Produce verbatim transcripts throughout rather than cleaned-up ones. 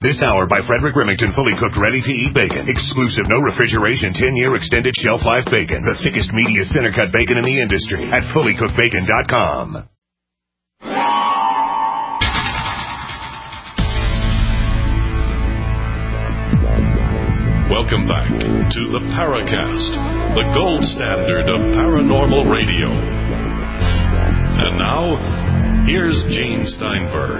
This hour by Frederick Remington, fully cooked, ready-to-eat bacon. Exclusive, no refrigeration, ten-year extended shelf life bacon. The thickest, meatiest, center-cut bacon in the industry at fully cooked bacon dot com. Welcome back to the Paracast, the gold standard of paranormal radio. And now, here's Gene Steinberg.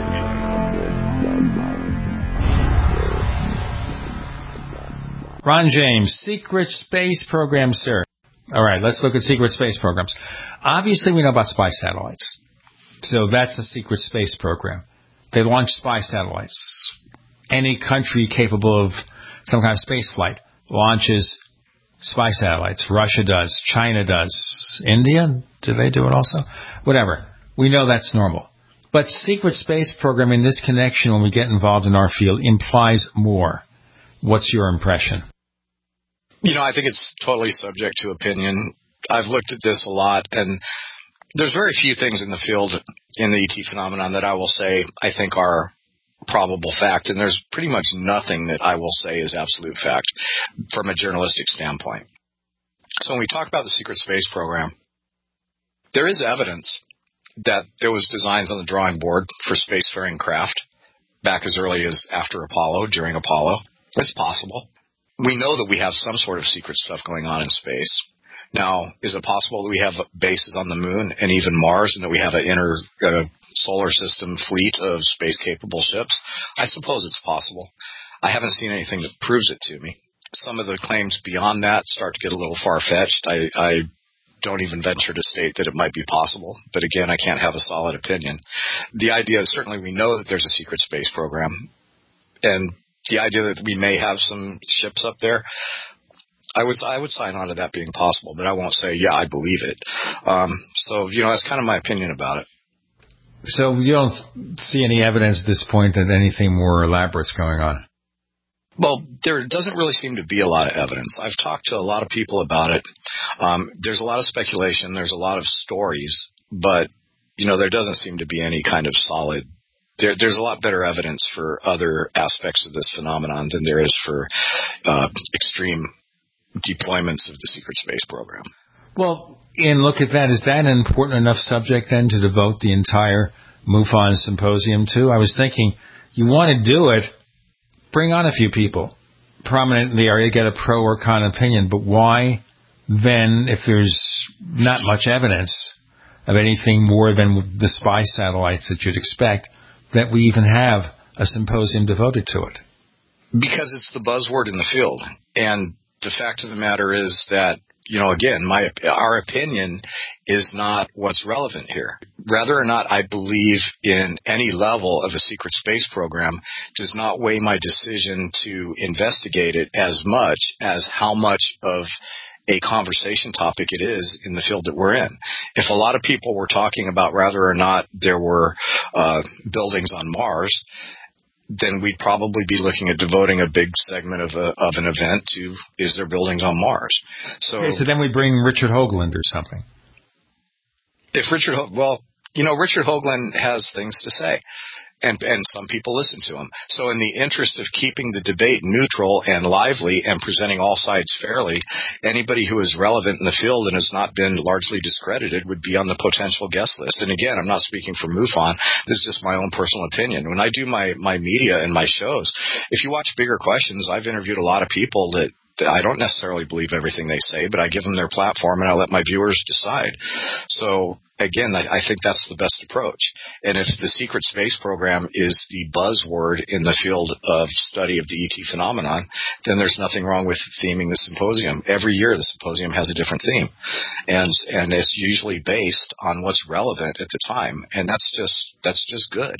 Ron James, secret space program, sir. All right, let's look at secret space programs. Obviously, we know about spy satellites. So that's a secret space program. They launch spy satellites. Any country capable of some kind of space flight launches spy satellites. Russia does. China does. India? Do they do it also? Whatever. We know that's normal. But secret space program in this connection, when we get involved in our field, implies more. What's your impression? You know, I think it's totally subject to opinion. I've looked at this a lot, and there's very few things in the field in the E T phenomenon that I will say I think are probable fact, and there's pretty much nothing that I will say is absolute fact from a journalistic standpoint. So when we talk about the secret space program, there is evidence that there was designs on the drawing board for spacefaring craft back as early as after Apollo, during Apollo. It's possible. We know that we have some sort of secret stuff going on in space. Now, is it possible that we have bases on the moon and even Mars, and that we have an inner uh, solar system fleet of space-capable ships? I suppose it's possible. I haven't seen anything that proves it to me. Some of the claims beyond that start to get a little far-fetched. I, I don't even venture to state that it might be possible. But again, I can't have a solid opinion. The idea is certainly we know that there's a secret space program. And the idea that we may have some ships up there, I would I would sign on to that being possible, but I won't say, yeah, I believe it. Um, so, you know, that's kind of my opinion about it. So you don't see any evidence at this point that anything more elaborate's going on? Well, there doesn't really seem to be a lot of evidence. I've talked to a lot of people about it. Um, there's a lot of speculation. There's a lot of stories, but, you know, there doesn't seem to be any kind of solid. There, there's a lot better evidence for other aspects of this phenomenon than there is for uh, extreme deployments of the secret space program. Well, and look at that. Is that an important enough subject then to devote the entire MUFON symposium to? I was thinking, you want to do it, bring on a few people prominent in the area, get a pro or con opinion, but why then, if there's not much evidence of anything more than the spy satellites that you'd expect, that we even have a symposium devoted to it? Because it's the buzzword in the field. And the fact of the matter is that, you know, again, my our opinion is not what's relevant here. Whether or not I believe in any level of a secret space program does not weigh my decision to investigate it as much as how much of a conversation topic it is in the field that we're in. If a lot of people were talking about whether or not there were uh, buildings on Mars, then we'd probably be looking at devoting a big segment of a, of an event to, is there buildings on Mars? So, okay, so then we bring Richard Hoagland or something. If Richard, well, you know, Richard Hoagland has things to say. And, and some people listen to him. So in the interest of keeping the debate neutral and lively and presenting all sides fairly, anybody who is relevant in the field and has not been largely discredited would be on the potential guest list. And again, I'm not speaking for MUFON. This is just my own personal opinion. When I do my, my media and my shows, if you watch Bigger Questions, I've interviewed a lot of people that I don't necessarily believe everything they say, but I give them their platform and I let my viewers decide. So again, I, I think that's the best approach. And if the secret space program is the buzzword in the field of study of the E T phenomenon, then there's nothing wrong with theming the symposium. Every year the symposium has a different theme. And and it's usually based on what's relevant at the time. And that's just that's just good.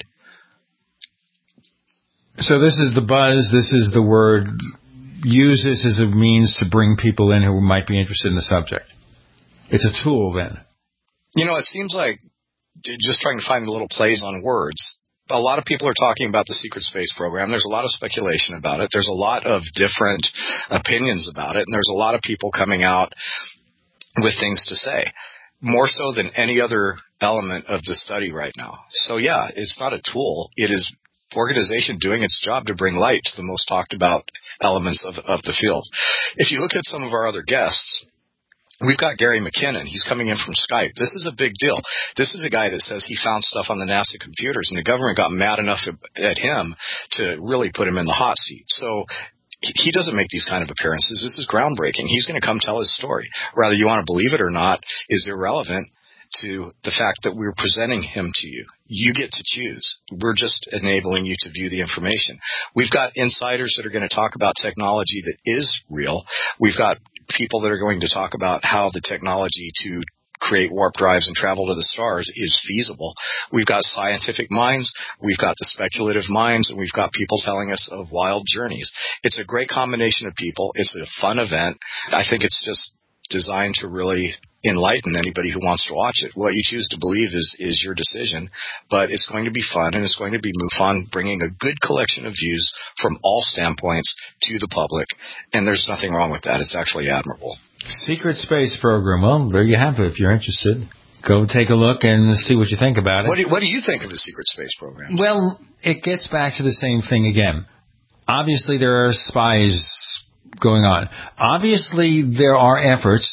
So this is the buzz, this is the word. Use this as a means to bring people in who might be interested in the subject. It's a tool then. You know, it seems like just trying to find the little plays on words. A lot of people are talking about the secret space program. There's a lot of speculation about it. There's a lot of different opinions about it. And there's a lot of people coming out with things to say, more so than any other element of the study right now. So, yeah, it's not a tool. It is organization doing its job to bring light to the most talked about elements of, of the field. If you look at some of our other guests, we've got Gary McKinnon. He's coming in from Skype. This is a big deal. This is a guy that says he found stuff on the NASA computers, and the government got mad enough at him to really put him in the hot seat. So he doesn't make these kind of appearances. This is groundbreaking. He's going to come tell his story. Whether you want to believe it or not is irrelevant to the fact that we're presenting him to you. You get to choose. We're just enabling you to view the information. We've got insiders that are going to talk about technology that is real. We've got people that are going to talk about how the technology to create warp drives and travel to the stars is feasible. We've got scientific minds, we've got the speculative minds, and we've got people telling us of wild journeys. It's a great combination of people. It's a fun event. I think it's just designed to really enlighten anybody who wants to watch it. What you choose to believe is, is your decision, but it's going to be fun, and it's going to be MUFON bringing a good collection of views from all standpoints to the public, and there's nothing wrong with that. It's actually admirable. Secret Space Program. Well, there you have it. If you're interested, go take a look and see what you think about it. What do you, what do you think of the Secret Space Program? Well, it gets back to the same thing again. Obviously, there are spies going on. Obviously, there are efforts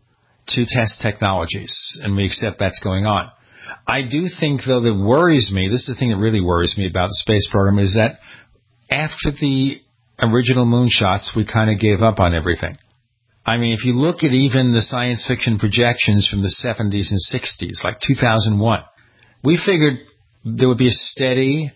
to test technologies, and we accept that's going on. I do think, though, that worries me, this is the thing that really worries me about the space program, is that after the original moonshots, we kind of gave up on everything. I mean, if you look at even the science fiction projections from the seventies and sixties, like two thousand one, we figured there would be a steady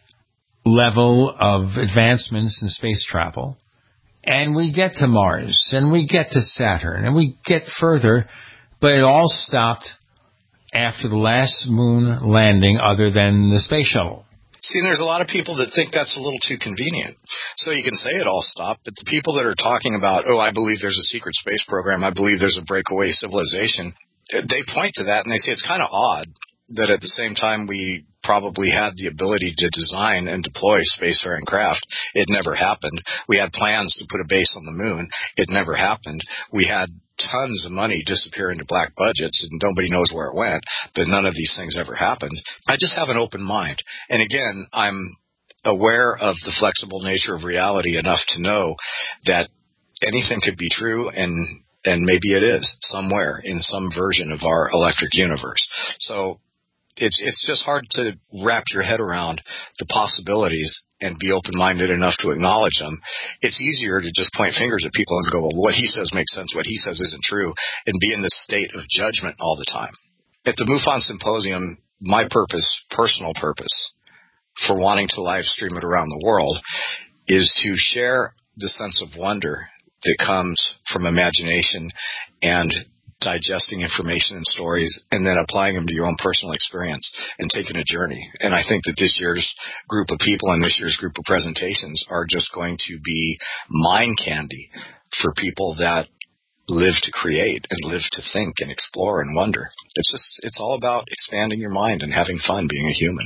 level of advancements in space travel, and we get to Mars, and we get to Saturn, and we get further, but it all stopped after the last moon landing other than the space shuttle. See, there's a lot of people that think that's a little too convenient. So you can say it all stopped, but the people that are talking about, oh, I believe there's a secret space program, I believe there's a breakaway civilization, they point to that and they say it's kind of odd that at the same time we probably had the ability to design and deploy spacefaring craft. It never happened. We had plans to put a base on the moon. It never happened. We had tons of money disappear into black budgets, and nobody knows where it went, but none of these things ever happened. I just have an open mind. And again, I'm aware of the flexible nature of reality enough to know that anything could be true, and and maybe it is somewhere in some version of our electric universe. So it's it's just hard to wrap your head around the possibilities and be open-minded enough to acknowledge them. It's easier to just point fingers at people and go, well, what he says makes sense, what he says isn't true, and be in this state of judgment all the time. At the MUFON Symposium, my purpose, personal purpose, for wanting to live stream it around the world is to share the sense of wonder that comes from imagination and digesting information and stories and then applying them to your own personal experience and taking a journey. And I think that this year's group of people and this year's group of presentations are just going to be mind candy for people that live to create and live to think and explore and wonder. It's just, it's all about expanding your mind and having fun being a human.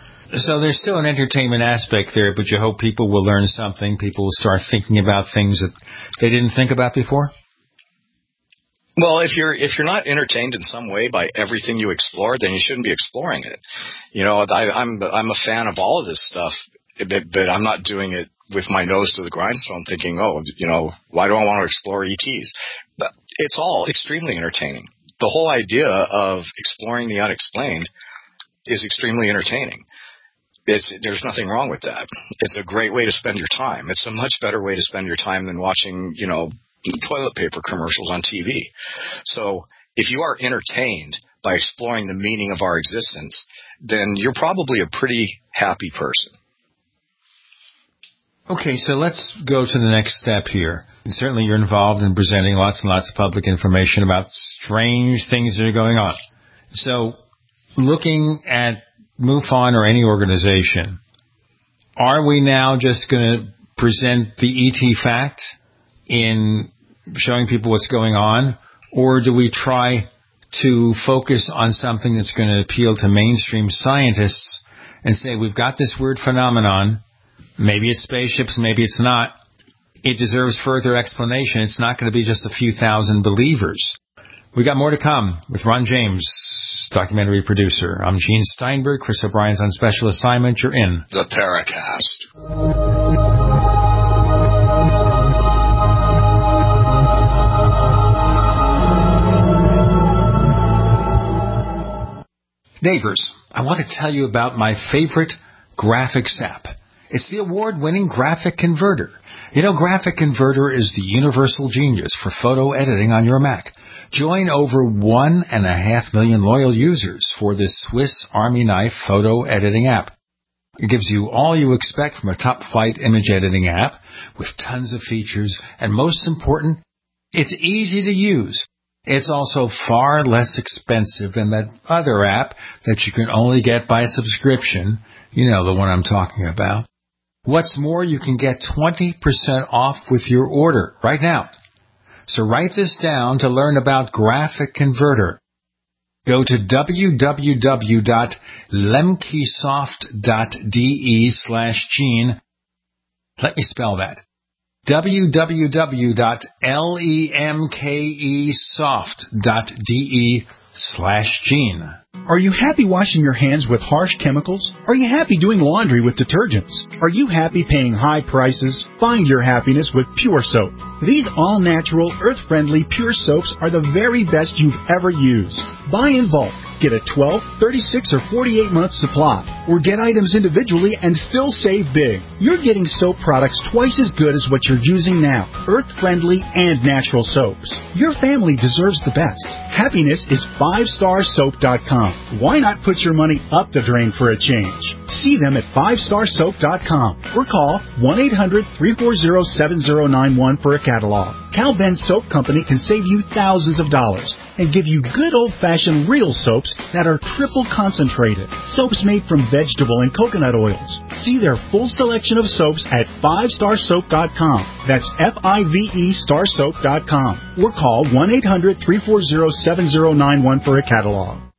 So there's still an entertainment aspect there, but you hope people will learn something, people will start thinking about things that they didn't think about before? Well, if you're if you're not entertained in some way by everything you explore, then you shouldn't be exploring it. You know, I, I'm I'm a fan of all of this stuff, but, but I'm not doing it with my nose to the grindstone, thinking, oh, you know, why do I want to explore E Ts? But it's all extremely entertaining. The whole idea of exploring the unexplained is extremely entertaining. It's, there's nothing wrong with that. It's a great way to spend your time. It's a much better way to spend your time than watching, you know, toilet paper commercials on T V. So if you are entertained by exploring the meaning of our existence, then you're probably a pretty happy person. Okay, so let's go to the next step here. And certainly you're involved in presenting lots and lots of public information about strange things that are going on. So looking at MUFON or any organization, are we now just going to present the E T fact in showing people what's going on, or do we try to focus on something that's going to appeal to mainstream scientists and say, we've got this weird phenomenon, maybe it's spaceships, maybe it's not, it deserves further explanation, it's not going to be just a few thousand believers. We got more to come with Ron James. documentary producer. I'm Gene Steinberg. Chris O'Brien's on special assignment. You're in the Paracast. Neighbors, I want to tell you about my favorite graphics app. It's the award-winning Graphic Converter. You know, Graphic Converter is the universal genius for photo editing on your Mac. Join over one and a half million loyal users for this Swiss Army knife photo editing app. It gives you all you expect from a top-flight image editing app with tons of features, and most important, it's easy to use. It's also far less expensive than that other app that you can only get by subscription. You know, the one I'm talking about. What's more, you can get twenty percent off with your order right now. So write this down to learn about Graphic Converter. Go to www.lemkesoft.de slash Gene. Let me spell that. www.lemkesoft.de slash Gene. Are you happy washing your hands with harsh chemicals? Are you happy doing laundry with detergents? Are you happy paying high prices? Find your happiness with Pure Soap. These all-natural, earth-friendly Pure Soaps are the very best you've ever used. Buy in bulk. Get a twelve, thirty-six, or forty-eight month supply, or get items individually and still save big. You're getting soap products twice as good as what you're using now, earth-friendly and natural soaps. Your family deserves the best. Happiness is five star soap dot com. Why not put your money up the drain for a change? See them at five star soap dot com or call one eight hundred, three four zero, seven zero nine one for a catalog. Cal Ben Soap Company can save you thousands of dollars and give you good old-fashioned real soaps that are triple concentrated. Soaps made from vegetable and coconut oils. See their full selection of soaps at five star soap dot com. That's F I V E star soap dot com. Or call one eight hundred, three four zero, seven zero nine one for a catalog.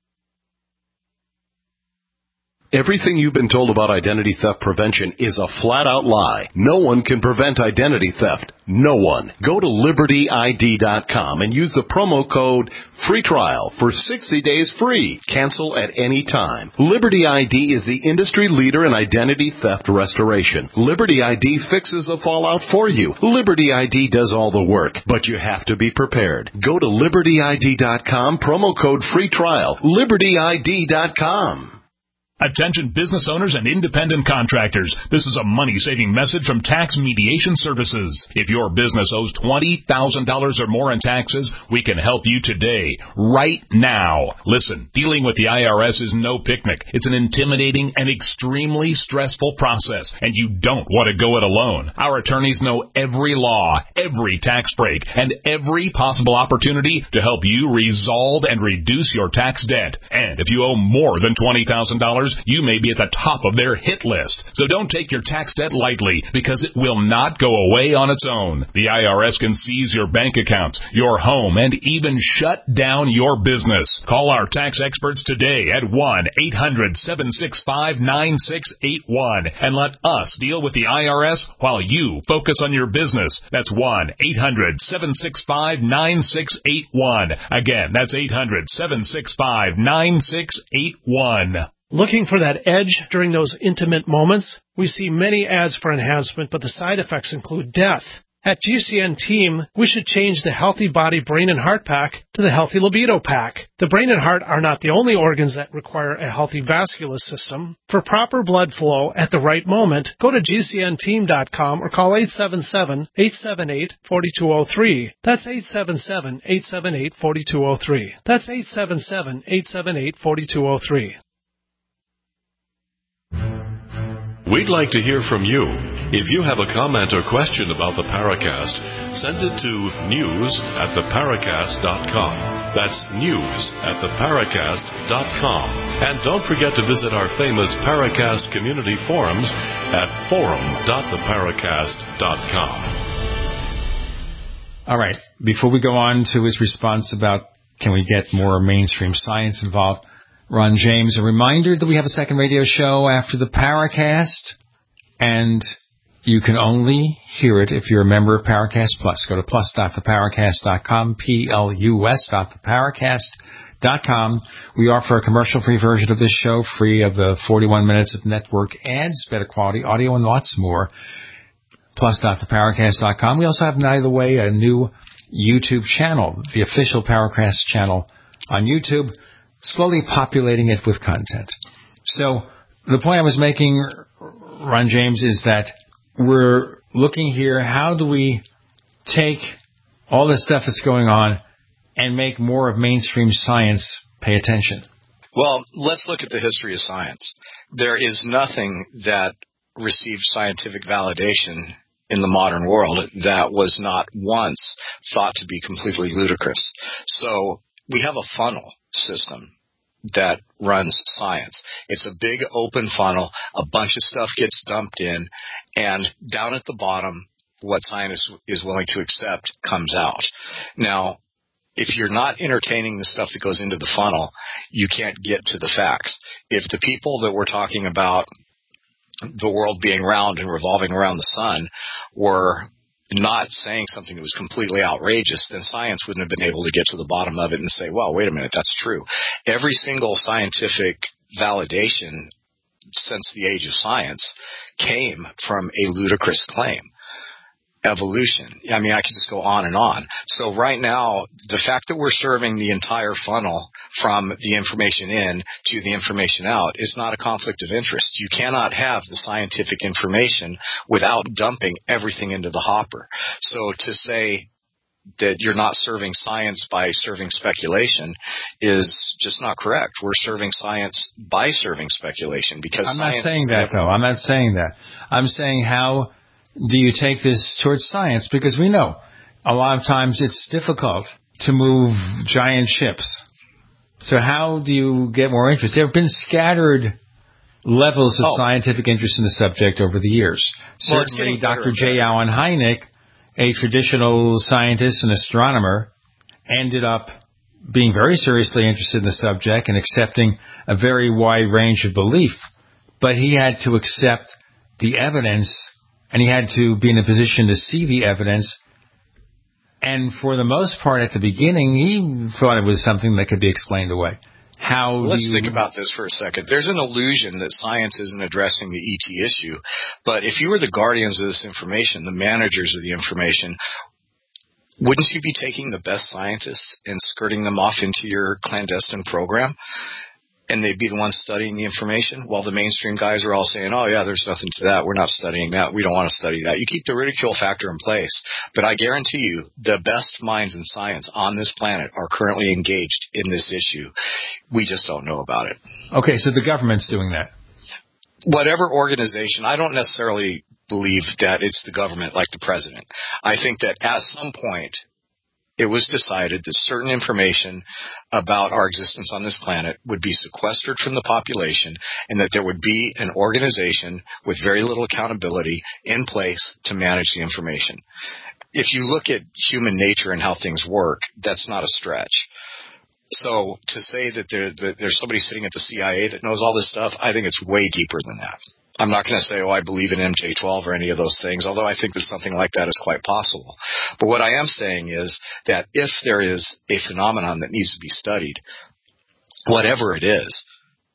Everything you've been told about identity theft prevention is a flat-out lie. No one can prevent identity theft. No one. Go to Liberty I D dot com and use the promo code FREETRIAL for sixty days free. Cancel at any time. Liberty I D is the industry leader in identity theft restoration. Liberty I D fixes the fallout for you. Liberty I D does all the work, but you have to be prepared. Go to Liberty I D dot com, promo code FREETRIAL. Liberty I D dot com. Attention business owners and independent contractors. This is a money-saving message from Tax Mediation Services. If your business owes twenty thousand dollars or more in taxes, we can help you today, right now. Listen, dealing with the I R S is no picnic. It's an intimidating and extremely stressful process, and you don't want to go it alone. Our attorneys know every law, every tax break, and every possible opportunity to help you resolve and reduce your tax debt. And if you owe more than twenty thousand dollars, you may be at the top of their hit list. So don't take your tax debt lightly, because it will not go away on its own. The I R S can seize your bank accounts, your home, and even shut down your business. Call our tax experts today at one eight hundred, seven six five, nine six eight one and let us deal with the I R S while you focus on your business. That's one eight hundred, seven six five, nine six eight one. Again, that's eight hundred, seven six five, nine six eight one. Looking for that edge during those intimate moments? We see many ads for enhancement, but the side effects include death. At G C N Team, we should change the Healthy Body, Brain, and Heart Pack to the Healthy Libido Pack. The brain and heart are not the only organs that require a healthy vascular system. For proper blood flow at the right moment, go to G C N team dot com or call eight seven seven, eight seven eight, four two zero three. That's eight seven seven, eight seven eight, four two zero three. That's eight seven seven, eight seven eight, four two zero three. We'd like to hear from you. If you have a comment or question about the Paracast, send it to news at the paracast dot com. That's news at the paracast dot com. And don't forget to visit our famous Paracast community forums at forum dot the paracast dot com. All right. Before we go on to his response about can we get more mainstream science involved, Ron James, a reminder that we have a second radio show after the Paracast, and you can only hear it if you're a member of Paracast Plus. Go to plus dot the paracast dot com, P L U S dot the paracast dot com. We offer a commercial-free version of this show, free of the forty-one minutes of network ads, better quality audio, and lots more. Plus, Dr Paracast dot com. We also have, by the way, a new YouTube channel, the official Paracast channel on YouTube, slowly populating it with content. So the point I was making, Ron James, is that we're looking here, how do we take all this stuff that's going on and make more of mainstream science pay attention? Well, let's look at the history of science. There is nothing that received scientific validation in the modern world that was not once thought to be completely ludicrous. So we have a funnel system that runs science. It's a big open funnel. A bunch of stuff gets dumped in, and down at the bottom, what science is willing to accept comes out. Now, if you're not entertaining the stuff that goes into the funnel, you can't get to the facts. If the people that we're talking about the world being round and revolving around the sun were not saying something that was completely outrageous, then science wouldn't have been able to get to the bottom of it and say, well, wait a minute, that's true. Every single scientific validation since the age of science came from a ludicrous claim. Evolution. I mean, I could just go on and on. So right now, the fact that we're serving the entire funnel from the information in to the information out is not a conflict of interest. You cannot have the scientific information without dumping everything into the hopper. So to say that you're not serving science by serving speculation is just not correct. We're serving science by serving speculation because I'm science not saying that, though. I'm not saying that. I'm saying how do you take this towards science? Because we know a lot of times it's difficult to move giant ships. So how do you get more interest? There have been scattered levels of oh. scientific interest in the subject over the years. Well, Certainly, Doctor J. Allen Hynek, a traditional scientist and astronomer, ended up being very seriously interested in the subject and accepting a very wide range of belief. But he had to accept the evidence, and he had to be in a position to see the evidence. And for the most part, at the beginning, he thought it was something that could be explained away. How Let's do you... think about this for a second. There's an illusion that science isn't addressing the E T issue. But if you were the guardians of this information, the managers of the information, wouldn't you be taking the best scientists and skirting them off into your clandestine program? And they'd be the ones studying the information, while the mainstream guys are all saying, oh, yeah, there's nothing to that. We're not studying that. We don't want to study that. You keep the ridicule factor in place. But I guarantee you the best minds in science on this planet are currently engaged in this issue. We just don't know about it. Okay, so the government's doing that. Whatever organization, I don't necessarily believe that it's the government like the president. I think that at some point it was decided that certain information about our existence on this planet would be sequestered from the population and that there would be an organization with very little accountability in place to manage the information. If you look at human nature and how things work, that's not a stretch. So to say that, there, that there's somebody sitting at the C I A that knows all this stuff, I think it's way deeper than that. I'm not going to say, oh, I believe in M J twelve or any of those things, although I think that something like that is quite possible. But what I am saying is that if there is a phenomenon that needs to be studied, whatever it is,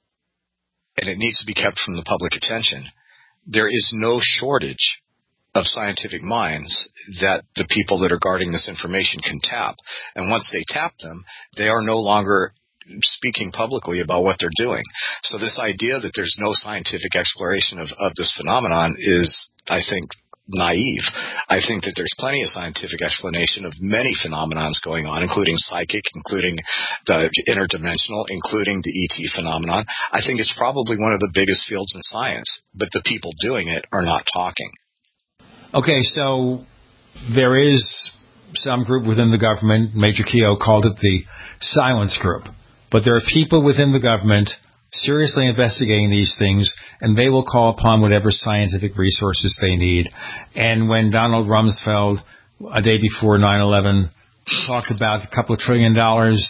and it needs to be kept from the public attention, there is no shortage of scientific minds that the people that are guarding this information can tap. And once they tap them, they are no longer speaking publicly about what they're doing. So this idea that there's no scientific exploration of, of this phenomenon is, I think, naive. I think that there's plenty of scientific explanation of many phenomenons going on, including psychic, including the interdimensional, including the E T phenomenon. I think it's probably one of the biggest fields in science, but the people doing it are not talking. Okay, so there is some group within the government, Major Keogh called it the silence group. But there are people within the government seriously investigating these things, and they will call upon whatever scientific resources they need. And when Donald Rumsfeld, a day before nine eleven, talked about a couple of trillion dollars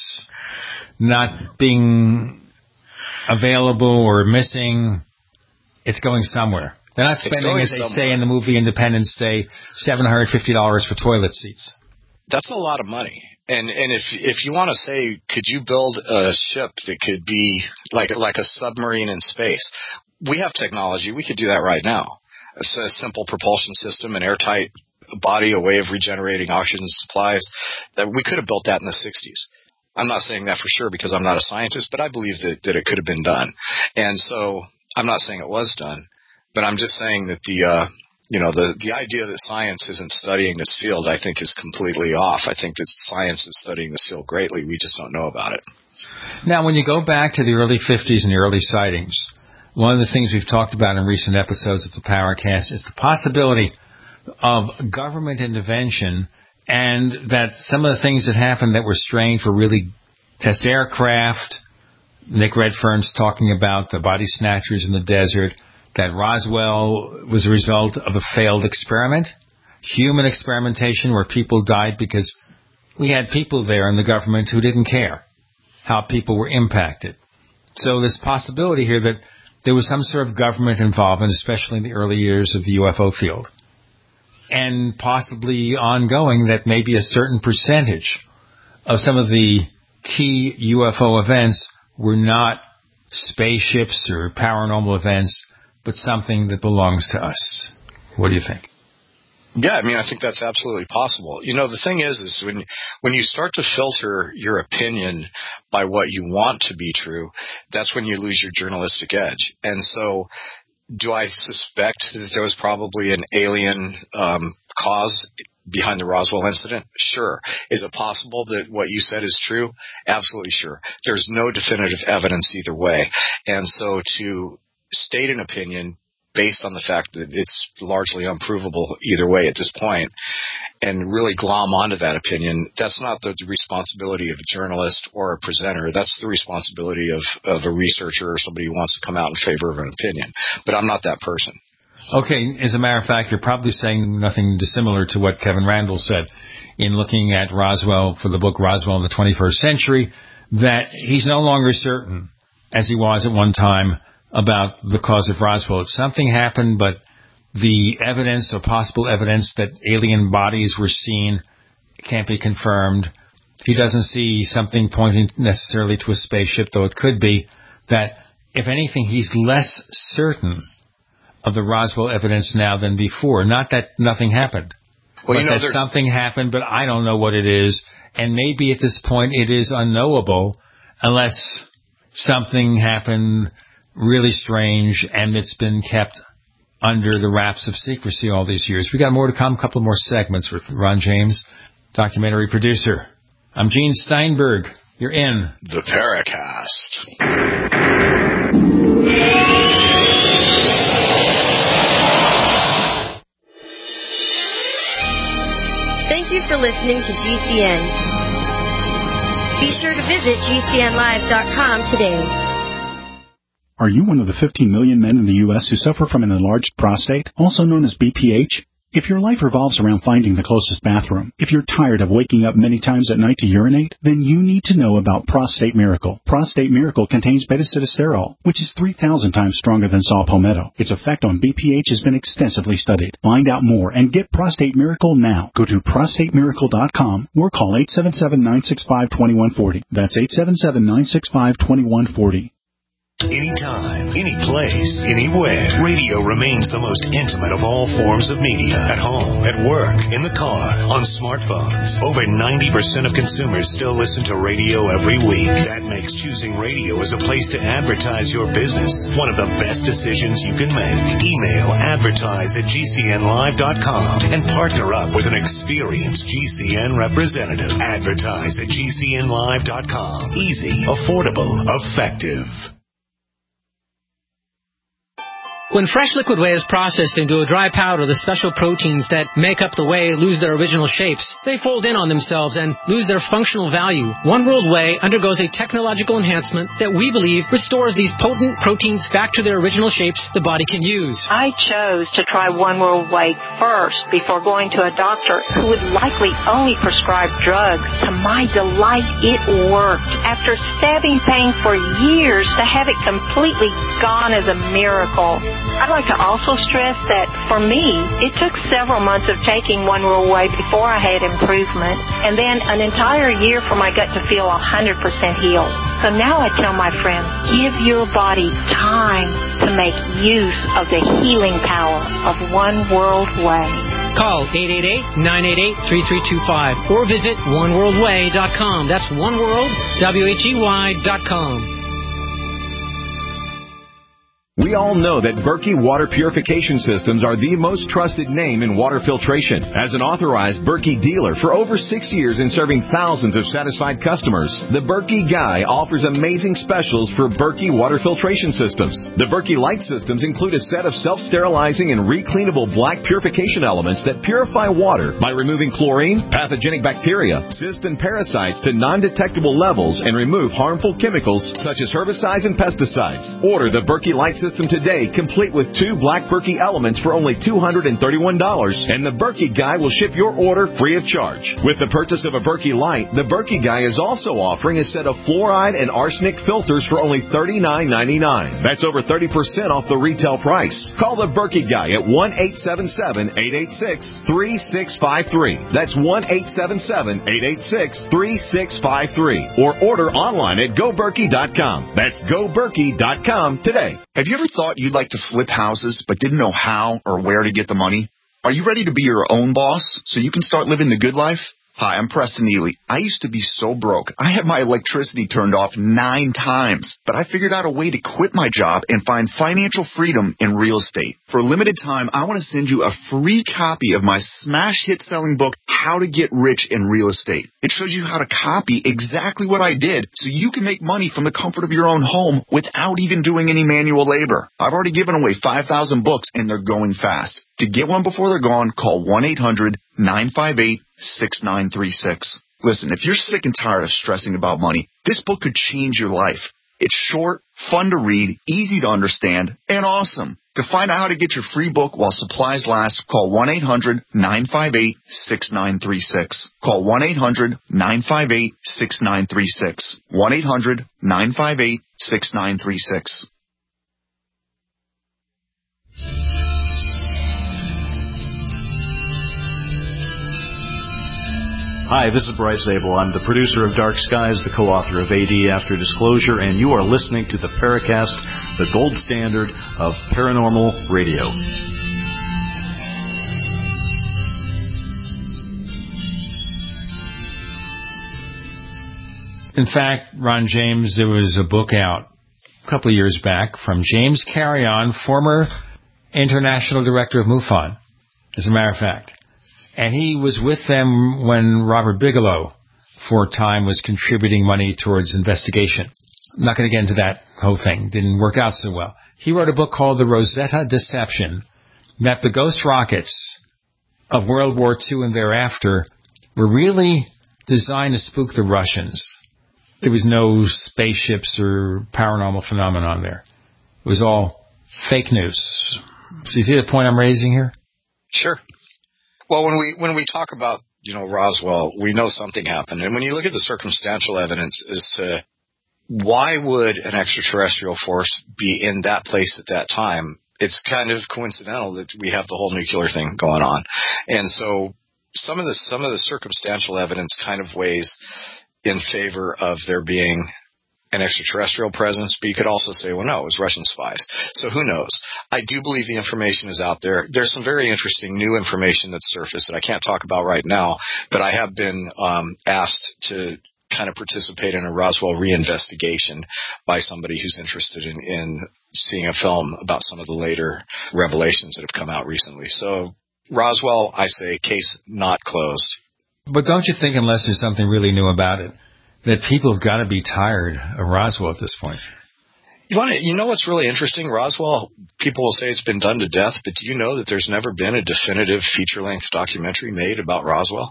not being available or missing, it's going somewhere. They're not spending, as they somewhere. say in the movie Independence Day, seven hundred fifty dollars for toilet seats. That's a lot of money. And and if if you want to say, could you build a ship that could be like like a submarine in space? We have technology. We could do that right now. It's a simple propulsion system, an airtight body, a way of regenerating oxygen supplies. That we could have built that in the sixties. I'm not saying that for sure because I'm not a scientist, but I believe that, that it could have been done. And so I'm not saying it was done, but I'm just saying that the uh, you know the the idea that science isn't studying this field, I think, is completely off. I think that science is studying this field greatly. We just don't know about it. Now, when you go back to the early fifties and the early sightings, one of the things we've talked about in recent episodes of the Paracast is the possibility of government intervention, and that some of the things that happened that were strange were really test aircraft. Nick Redfern's talking about the body snatchers in the desert, that Roswell was a result of a failed experiment, human experimentation where people died because we had people there in the government who didn't care how people were impacted. So there's possibility here that there was some sort of government involvement, especially in the early years of the U F O field, and possibly ongoing that maybe a certain percentage of some of the key U F O events were not spaceships or paranormal events, but something that belongs to us. What do you think? Yeah, I mean, I think that's absolutely possible. You know, the thing is, is when when you start to filter your opinion by what you want to be true, that's when you lose your journalistic edge. And so, do I suspect that there was probably an alien um, cause behind the Roswell incident? Sure. Is it possible that what you said is true? Absolutely sure. There's no definitive evidence either way. And so to state an opinion based on the fact that it's largely unprovable either way at this point, and really glom onto that opinion, that's not the responsibility of a journalist or a presenter. That's the responsibility of, of a researcher or somebody who wants to come out in favor of an opinion. But I'm not that person. Okay, as a matter of fact, you're probably saying nothing dissimilar to what Kevin Randle said in looking at Roswell for the book Roswell in the twenty-first century, that he's no longer certain, as he was at one time, about the cause of Roswell. Something happened, but the evidence or possible evidence that alien bodies were seen can't be confirmed. He doesn't see something pointing necessarily to a spaceship, though it could be. That, if anything, he's less certain of the Roswell evidence now than before. Not that nothing happened, well, but you know, that something happened, but I don't know what it is. And maybe at this point it is unknowable unless something happened really strange and it's been kept under the wraps of secrecy all these years. We got more to come, a couple more segments with Ron James, documentary producer. I'm Gene Steinberg. You're in the Paracast. Thank you for listening to G C N. Be sure to visit G C N live dot com today. Are you one of the fifteen million men in the U S who suffer from an enlarged prostate, also known as B P H? If your life revolves around finding the closest bathroom, if you're tired of waking up many times at night to urinate, then you need to know about Prostate Miracle. Prostate Miracle contains beta-sitosterol, which is three thousand times stronger than saw palmetto. Its effect on B P H has been extensively studied. Find out more and get Prostate Miracle now. Go to prostate miracle dot com or call eight seven seven, nine six five, two one four zero. That's eight seven seven, nine six five, two one four zero. Anytime, any place, anywhere, radio remains the most intimate of all forms of media. At home, at work, in the car, on smartphones. Over ninety percent of consumers still listen to radio every week. That makes choosing radio as a place to advertise your business one of the best decisions you can make. Email advertise at G C N live dot com and partner up with an experienced G C N representative. Advertise at G C N live dot com. Easy, affordable, effective. When fresh liquid whey is processed into a dry powder, the special proteins that make up the whey lose their original shapes. They fold in on themselves and lose their functional value. One World Whey undergoes a technological enhancement that we believe restores these potent proteins back to their original shapes the body can use. I chose to try One World Whey first before going to a doctor who would likely only prescribe drugs. To my delight, it worked. After stabbing pain for years, to have it completely gone is a miracle. I'd like to also stress that, for me, it took several months of taking One World Way before I had improvement, and then an entire year for my gut to feel one hundred percent healed. So now I tell my friends, give your body time to make use of the healing power of One World Way. Call eight eight eight, nine eight eight, three three two five or visit one world way dot com. That's oneworld, W H E Y dot com. We all know that Berkey Water Purification Systems are the most trusted name in water filtration. As an authorized Berkey dealer for over six years and serving thousands of satisfied customers, the Berkey Guy offers amazing specials for Berkey Water Filtration Systems. The Berkey Light Systems include a set of self-sterilizing and recleanable black purification elements that purify water by removing chlorine, pathogenic bacteria, cysts, and parasites to non-detectable levels and remove harmful chemicals such as herbicides and pesticides. Order the Berkey Light Systems System today, complete with two black Berkey elements for only two hundred thirty-one dollars, and the Berkey Guy will ship your order free of charge. With the purchase of a Berkey Light, the Berkey Guy is also offering a set of fluoride and arsenic filters for only thirty-nine ninety-nine. That's over thirty percent off the retail price. Call the Berkey Guy at one eight seven seven, eight eight six, three six five three. That's one eight seven seven, eight eight six, three six five three. Or order online at go berkey dot com. That's go berkey dot com today. Have you ever thought you'd like to flip houses but didn't know how or where to get the money? Are you ready to be your own boss so you can start living the good life? Hi, I'm Preston Ely. I used to be so broke. I had my electricity turned off nine times, but I figured out a way to quit my job and find financial freedom in real estate. For a limited time, I want to send you a free copy of my smash hit selling book, How to Get Rich in Real Estate. It shows you how to copy exactly what I did so you can make money from the comfort of your own home without even doing any manual labor. I've already given away five thousand books and they're going fast. To get one before they're gone, call one eight hundred, nine five eight, six nine three six. Listen, if you're sick and tired of stressing about money, this book could change your life. It's short, fun to read, easy to understand, and awesome. To find out how to get your free book while supplies last, call one eight hundred, nine five eight, six nine three six. Call one eight hundred, nine five eight, six nine three six. one eight hundred, nine five eight, six nine three six. Hi, this is Bryce Abel. I'm the producer of Dark Skies, the co-author of A D After Disclosure, and you are listening to the Paracast, the gold standard of paranormal radio. In fact, Ron James, there was a book out a couple of years back from James Carrion, former international director of MUFON, as a matter of fact. And he was with them when Robert Bigelow, for a time, was contributing money towards investigation. I'm not going to get into that whole thing. Didn't work out so well. He wrote a book called The Rosetta Deception, that the ghost rockets of World War Two and thereafter were really designed to spook the Russians. There was no spaceships or paranormal phenomenon there. It was all fake news. So you see the point I'm raising here? Sure. Well, when we when we talk about, you know, Roswell, we know something happened. And when you look at the circumstantial evidence as to why would an extraterrestrial force be in that place at that time, it's kind of coincidental that we have the whole nuclear thing going on. And so some of the some of the circumstantial evidence kind of weighs in favor of there being an extraterrestrial presence, but you could also say, well, no, it was Russian spies. So who knows? I do believe the information is out there. There's some very interesting new information that's surfaced that I can't talk about right now, but I have been um, asked to kind of participate in a Roswell reinvestigation by somebody who's interested in, in seeing a film about some of the later revelations that have come out recently. So Roswell, I say, case not closed. But don't you think, unless there's something really new about it, that people have got to be tired of Roswell at this point? You want to, you know what's really interesting? Roswell, people will say it's been done to death, but do you know that there's never been a definitive feature-length documentary made about Roswell?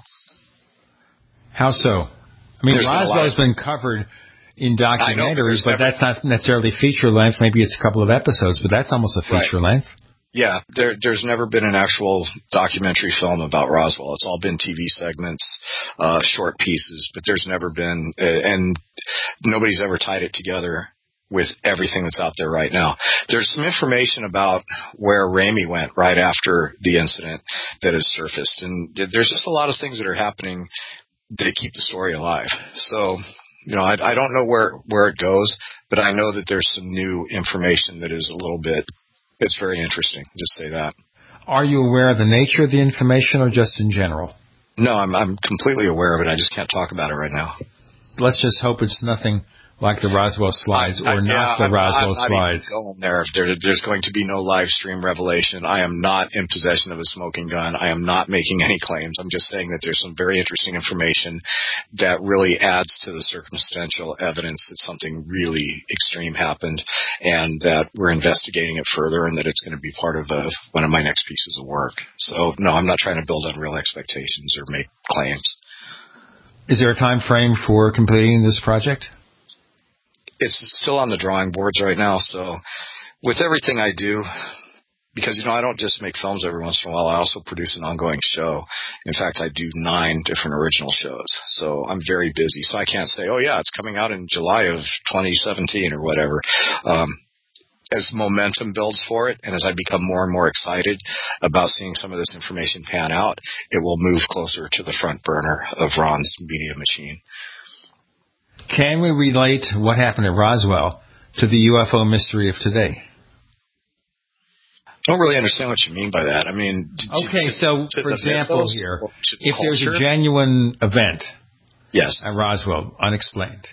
How so? I mean, There's Roswell has been covered in documentaries, know, but, but that's not necessarily feature-length. Maybe it's a couple of episodes, but that's almost a feature-length. Right. Yeah, there, there's never been an actual documentary film about Roswell. It's all been T V segments, uh, short pieces, but there's never been, uh, and nobody's ever tied it together with everything that's out there right now. There's some information about where Ramey went right after the incident that has surfaced, and there's just a lot of things that are happening that keep the story alive. So, you know, I, I don't know where, where it goes, but I know that there's some new information that is a little bit, it's very interesting, just say that. Are you aware of the nature of the information or just in general? No, I'm, I'm completely aware of it. I just can't talk about it right now. Let's just hope it's nothing like the Roswell slides or I, I, not yeah, the I'm, Roswell I'm slides. Not even going there. If there, there's going to be no live stream revelation. I am not in possession of a smoking gun. I am not making any claims. I'm just saying that there's some very interesting information that really adds to the circumstantial evidence that something really extreme happened, and that we're investigating it further, and that it's going to be part of a, one of my next pieces of work. So, no, I'm not trying to build unreal expectations or make claims. Is there a time frame for completing this project? It's still on the drawing boards right now. So with everything I do, because, you know, I don't just make films every once in a while. I also produce an ongoing show. In fact, I do nine different original shows. So I'm very busy. So I can't say, oh, yeah, it's coming out in July of twenty seventeen or whatever. Um, as momentum builds for it, and as I become more and more excited about seeing some of this information pan out, it will move closer to the front burner of Ron's media machine. Can we relate what happened at Roswell to the U F O mystery of today? I don't really understand what you mean by that. I mean, okay, to, so to for example mythos, here, the if culture? there's a genuine event yes. at Roswell, unexplained,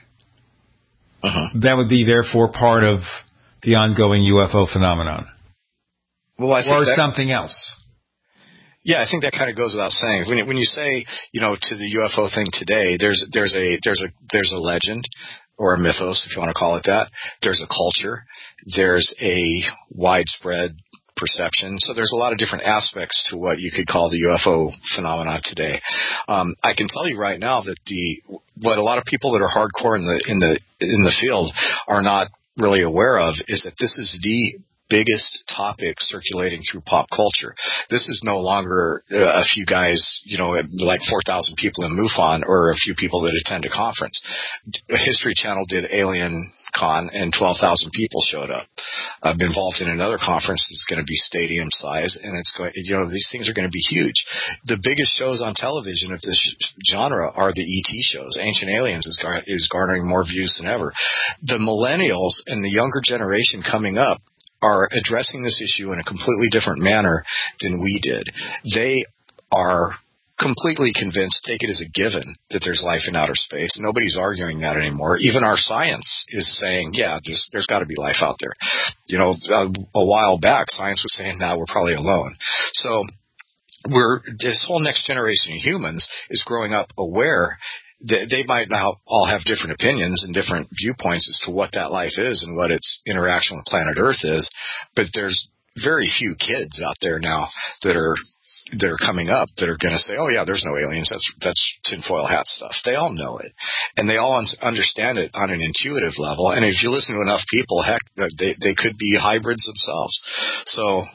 uh-huh. that would be therefore part of the ongoing U F O phenomenon. Well, I think or that, something else. Yeah, I think that kind of goes without saying. When you, when you say, you know, to the U F O thing today, there's there's a there's a there's a legend or a mythos, if you want to call it that. There's a culture. There's a widespread perception. So there's a lot of different aspects to what you could call the U F O phenomenon today. Um, I can tell you right now that the what a lot of people that are hardcore in the in the in the field are not really aware of is that this is the biggest topic circulating through pop culture. This is no longer uh, a few guys, you know, like four thousand people in MUFON or a few people that attend a conference. History Channel did Alien Con and twelve thousand people showed up. I'm involved in another conference that's going to be stadium size, and it's going, you know, these things are going to be huge. The biggest shows on television of this genre are the E T shows. Ancient Aliens is, gar- is garnering more views than ever. The millennials and the younger generation coming up are addressing this issue in a completely different manner than we did. They are completely convinced, take it as a given, that there's life in outer space. Nobody's arguing that anymore. Even our science is saying, yeah, there's, there's got to be life out there. You know, a, a while back, science was saying, now nah, we're probably alone. So we're, this whole next generation of humans is growing up aware. They might now all have different opinions and different viewpoints as to what that life is and what its interaction with planet Earth is, but there's very few kids out there now that are that are coming up that are going to say, "Oh yeah, there's no aliens. That's that's tinfoil hat stuff." They all know it, and they all understand it on an intuitive level. And if you listen to enough people, heck, they they could be hybrids themselves. So.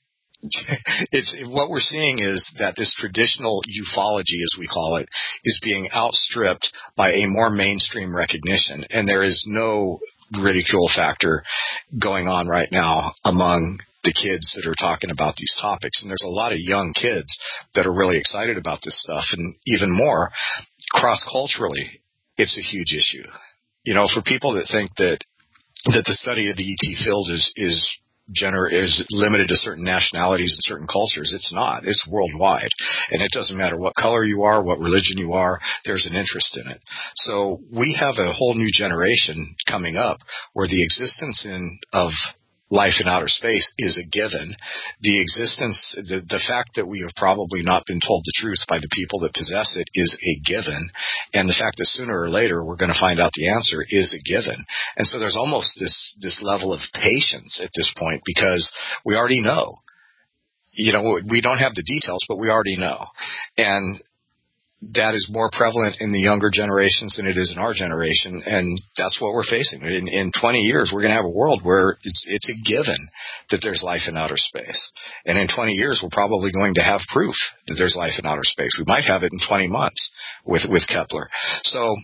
It's what we're seeing is that this traditional ufology, as we call it, is being outstripped by a more mainstream recognition, and there is no ridicule factor going on right now among the kids that are talking about these topics. And there's a lot of young kids that are really excited about this stuff, and even more cross-culturally, it's a huge issue. You know, for people that think that that the study of the E T field is is Gener- is limited to certain nationalities and certain cultures. It's not. It's worldwide. And it doesn't matter what color you are, what religion you are, there's an interest in it. So we have a whole new generation coming up where the existence in of life in outer space is a given. The existence, the, the fact that we have probably not been told the truth by the people that possess it is a given. And the fact that sooner or later we're going to find out the answer is a given. And so there's almost this, this level of patience at this point because we already know. You know, we don't have the details, but we already know. And that is more prevalent in the younger generations than it is in our generation, and that's what we're facing. In, in twenty years, we're going to have a world where it's, it's a given that there's life in outer space. And in twenty years, we're probably going to have proof that there's life in outer space. We might have it in twenty months with, with Kepler. So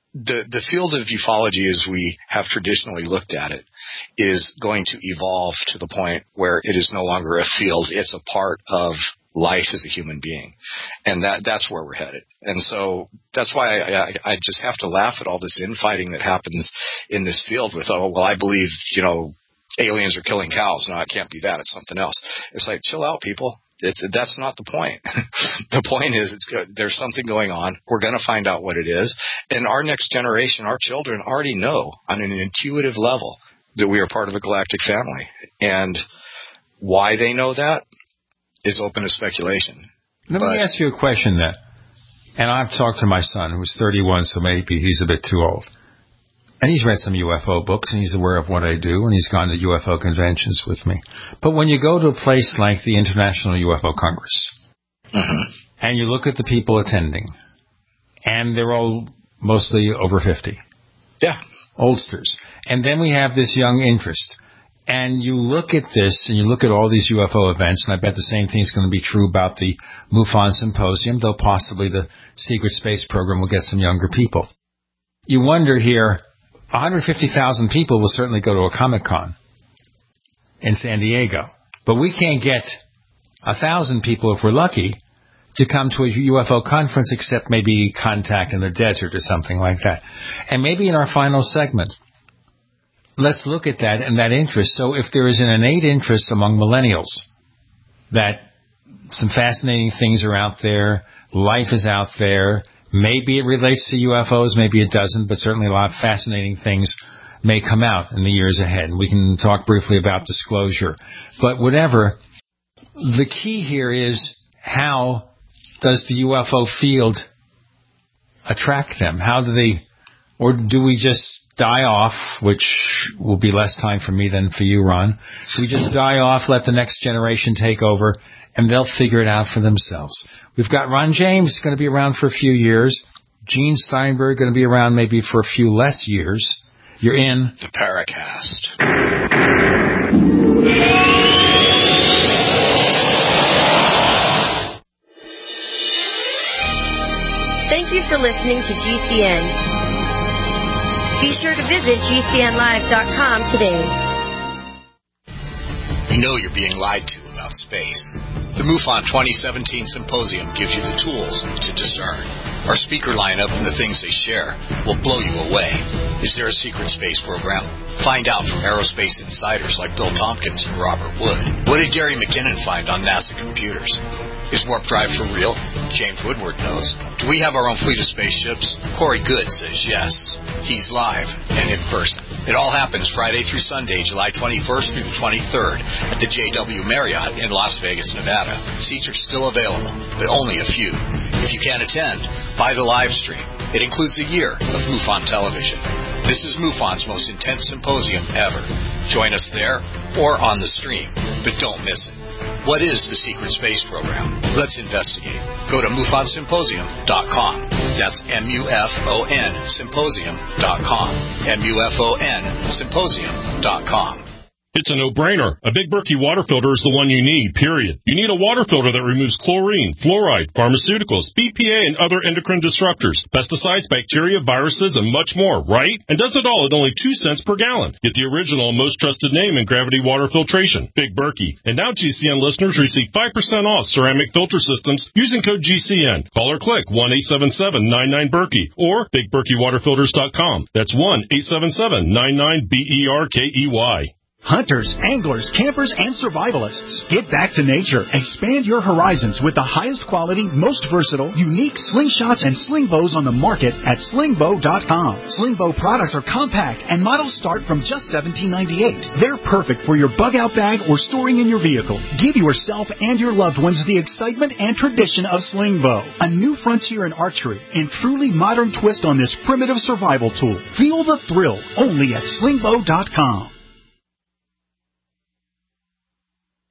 the the field of ufology, as we have traditionally looked at it, is going to evolve to the point where it is no longer a field; it's a part of life as a human being, and that that's where we're headed. And so that's why I, I, I just have to laugh at all this infighting that happens in this field with, oh, well, I believe, you know, aliens are killing cows. No, it can't be that. It's something else. It's like, chill out, people. It's, that's not the point. The point is, it's good. There's something going on. We're going to find out what it is. And our next generation, our children, already know on an intuitive level that we are part of a galactic family. And why they know that is open to speculation. Let but, me ask you a question then. And I've talked to my son, who's thirty-one, so maybe he's a bit too old. And he's read some U F O books, and he's aware of what I do, and he's gone to U F O conventions with me. But when you go to a place like the International U F O Congress, mm-hmm. and you look at the people attending, and they're all mostly over fifty. Yeah. Oldsters. And then we have this young interest. And you look at this, and you look at all these U F O events, and I bet the same thing is going to be true about the MUFON Symposium, though possibly the Secret Space Program will get some younger people. You wonder here, one hundred fifty thousand people will certainly go to a Comic-Con in San Diego. But we can't get one thousand people, if we're lucky, to come to a U F O conference, except maybe Contact in the desert or something like that. And maybe in our final segment, let's look at that and that interest. So if there is an innate interest among millennials that some fascinating things are out there, life is out there, maybe it relates to U F Os, maybe it doesn't, but certainly a lot of fascinating things may come out in the years ahead. We can talk briefly about disclosure. But whatever, the key here is, how does the U F O field attract them? How do they, or do we just die off, which will be less time for me than for you, Ron. We just die off, let the next generation take over, and they'll figure it out for themselves. We've got Ron James going to be around for a few years. Gene Steinberg going to be around maybe for a few less years. You're in the Paracast. Thank you for listening to G C N. Be sure to visit G C N live dot com today. You know you're being lied to about space. The MUFON twenty seventeen Symposium gives you the tools to discern. Our speaker lineup and the things they share will blow you away. Is there a secret space program? Find out from aerospace insiders like Bill Tompkins and Robert Wood. What did Gary McKinnon find on NASA computers? Is warp drive for real? James Woodward knows. Do we have our own fleet of spaceships? Corey Good says yes. He's live and in person. It all happens Friday through Sunday, July twenty-first through the twenty-third at the J W Marriott in Las Vegas, Nevada. Seats are still available, but only a few. If you can't attend, buy the live stream. It includes a year of MUFON television. This is MUFON's most intense symposium ever. Join us there or on the stream, but don't miss it. What is the secret space program? Let's investigate. Go to MUFON Symposium dot com. That's M U F O N Symposium dot com. M U F O N Symposium dot com. It's a no-brainer. A Big Berkey water filter is the one you need, period. You need a water filter that removes chlorine, fluoride, pharmaceuticals, B P A, and other endocrine disruptors, pesticides, bacteria, viruses, and much more, right? And does it all at only two cents per gallon. Get the original and most trusted name in gravity water filtration, Big Berkey. And now G C N listeners receive five percent off ceramic filter systems using code G C N. Call or click one eight seven seven nine nine Berkey or Big Berkey Water Filters dot com. That's one eight seven seven nine nine B E R K E Y. Hunters, anglers, campers, and survivalists. Get back to nature. Expand your horizons with the highest quality, most versatile, unique slingshots and sling bows on the market at sling bow dot com. Sling bow products are compact and models start from just seventeen ninety-eight. They're perfect for your bug-out bag or storing in your vehicle. Give yourself and your loved ones the excitement and tradition of sling bow. A new frontier in archery and truly modern twist on this primitive survival tool. Feel the thrill only at sling bow dot com.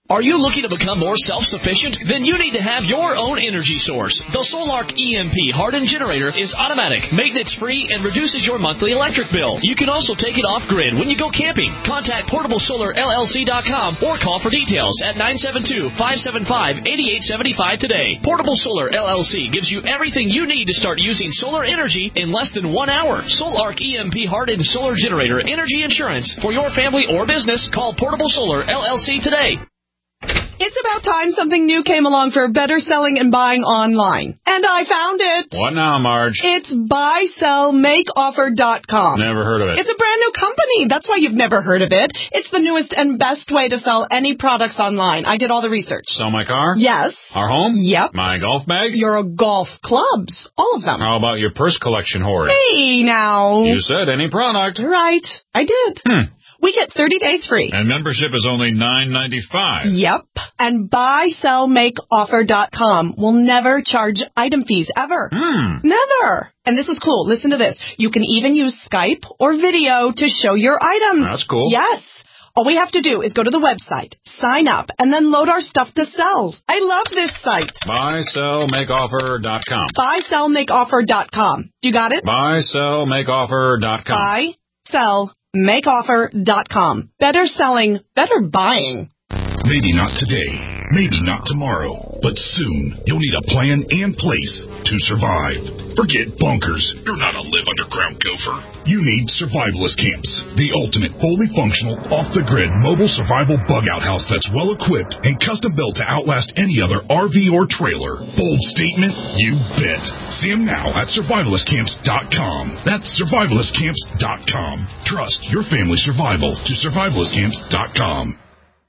Are you looking to become more self-sufficient? Then you need to have your own energy source. The Solark E M P hardened generator is automatic, maintenance-free, and reduces your monthly electric bill. You can also take it off-grid when you go camping. Contact portable solar L L C dot com or call for details at nine seven two, five seven five, eight eight seven five today. Portable Solar L L C gives you everything you need to start using solar energy in less than one hour. Solark E M P hardened solar generator energy insurance for your family or business. Call Portable Solar L L C today. It's about time something new came along for better selling and buying online. And I found it. What now, Marge? It's buy sell make offer dot com. Never heard of it. It's a brand new company. That's why you've never heard of it. It's the newest and best way to sell any products online. I did all the research. Sell my car? Yes. Our home? Yep. My golf bag? Your golf clubs. All of them. How about your purse collection hoard? Hey, now. You said any product. Right. I did. Hmm. We get thirty days free. And membership is only nine ninety-five. Yep. And buy sell make offer dot com will never charge item fees, ever. Hmm. Never. And this is cool. Listen to this. You can even use Skype or video to show your items. That's cool. Yes. All we have to do is go to the website, sign up, and then load our stuff to sell. I love this site. buy sell make offer dot com. buy sell make offer dot com. You got it? buy sell make offer dot com. buy sell make offer dot com. Better selling, better buying. Maybe not today, maybe not tomorrow, but soon you'll need a plan and place to survive. Forget bunkers. You're not a live underground gopher. You need Survivalist Camps, the ultimate fully functional, off-the-grid mobile survival bug-out house that's well-equipped and custom-built to outlast any other R V or trailer. Bold statement? You bet. See them now at survivalist camps dot com. That's survivalist camps dot com. Trust your family's survival to survivalist camps dot com.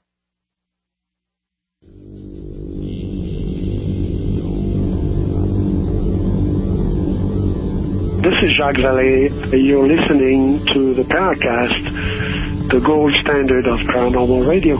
This is Jacques Vallée. You're listening to the Paracast, the gold standard of paranormal radio.